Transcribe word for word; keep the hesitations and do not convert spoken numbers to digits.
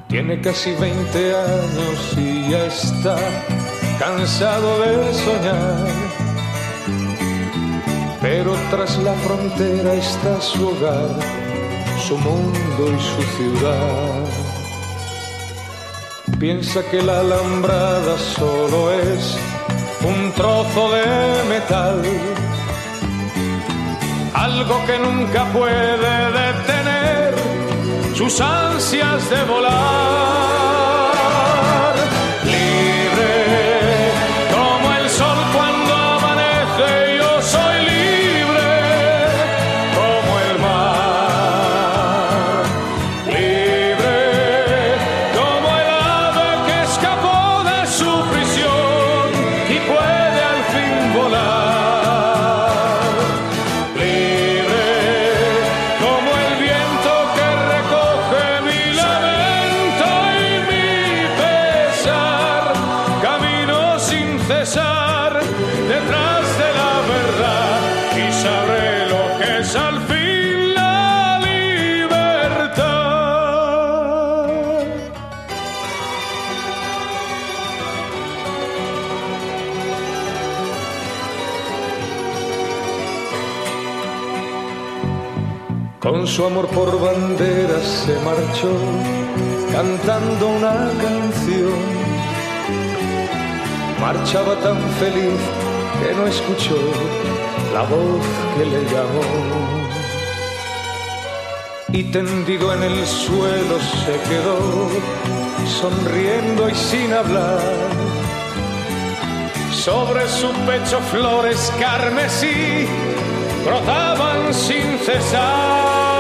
Tiene casi veinte años y ya está cansado de soñar, pero tras la frontera está su hogar, su mundo y su ciudad. Piensa que la alambrada solo es un trozo de metal, algo que nunca puede detener sus ansias de volar. Libre como el sol cuando amanece, yo soy libre como el mar. Libre como el ave que escapó de su prisión y puede al fin volar. Libre como el viento que recoge mi lamento y mi pesar. Camino sin cesar detrás de la verdad y sabré lo que es al fin la libertad. Con su amor por banderas se marchó cantando una canción. Marchaba tan feliz que no escuchó la voz que le llamó. Y tendido en el suelo se quedó, sonriendo y sin hablar. Sobre su pecho flores carmesí brotaban sin cesar.